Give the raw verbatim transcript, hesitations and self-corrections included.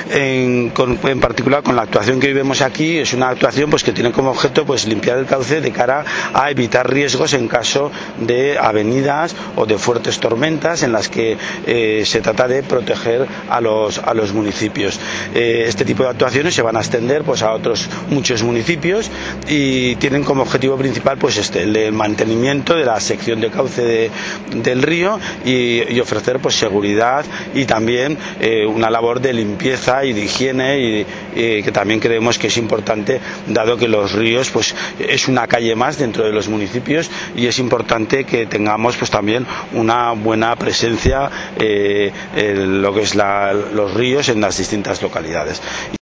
en, con, en particular con la actuación que hoy vemos aquí. Es una actuación pues que tiene como objeto pues limpiar el cauce de cara a evitar riesgos en caso de avenidas o de fuertes tormentas en las que eh, se trata de proteger a los, a los municipios. Eh, este tipo de actuaciones se van a extender pues a otros muchos municipios y tienen como objetivo principal pues este, el mantenimiento de la sección de cauce de, del río y, y ofrecer pues seguridad y también eh, una labor de limpieza y de higiene y, y que también creemos que es importante, dado que los ríos pues es una calle más dentro de los municipios y es importante que tengamos pues también una buena presencia eh, en lo que es la, los ríos en las distintas localidades.